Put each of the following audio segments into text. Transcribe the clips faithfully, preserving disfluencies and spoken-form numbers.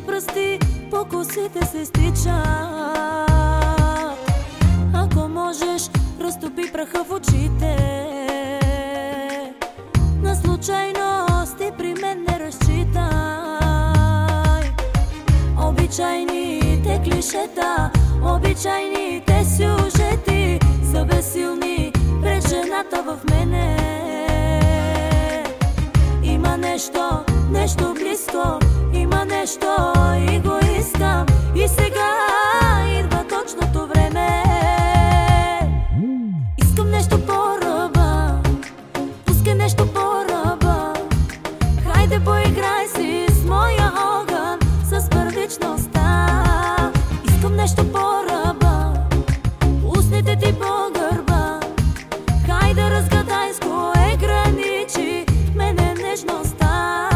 пръсти по косите се стичат. Ако можеш, разтопи праха в очите. На случайности при мен не разчитай. Обичайните клишета, обичайните сюжети са безсилни пред жената в мене. Има нещо, нещо близко, има нещо и го искам. И сега идва точното време. Искам нещо по-ръба, пускай нещо по-ръба. Хайде поиграй си с моя огън, с първичността. Искам нещо по-ръба, устните ти по гърба. Хайде разгадай с кое граничи мене нежността.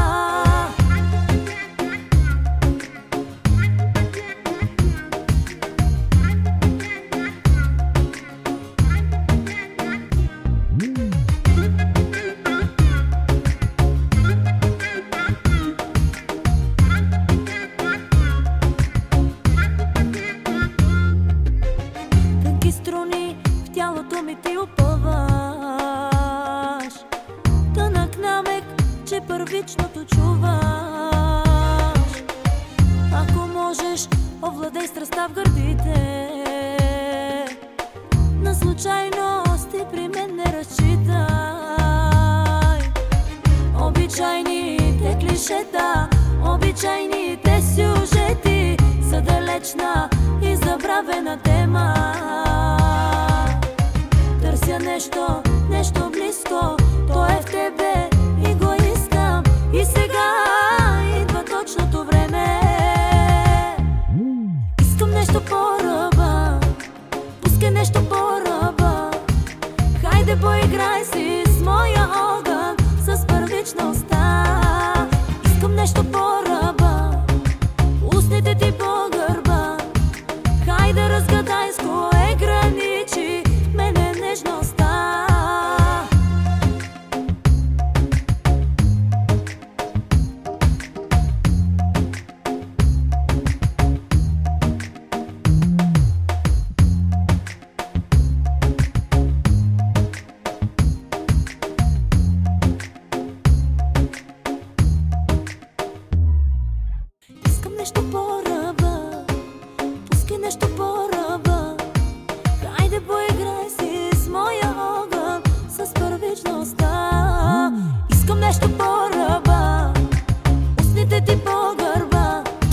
Тънки струни в тялото ми ти опъваш, тънък намек, че първичното чуваш. Ако можеш, овладей страстта в гърдите. На случайности при мен не разчитай. Обичайните клишета, обичайните сюжети са далечна и забравена тема. Търся нещо, нещо близко, то е в тебе и го искам. И сега идва точното време. Искам нещо по-ръба, пускай нещо по-ръба. Хайде поиграй си с моя огън, с първичността. Искам нещо по-ръба, устните ти по гърба. Хайде разгадай с кое граничи мене нежността. Искам нещо по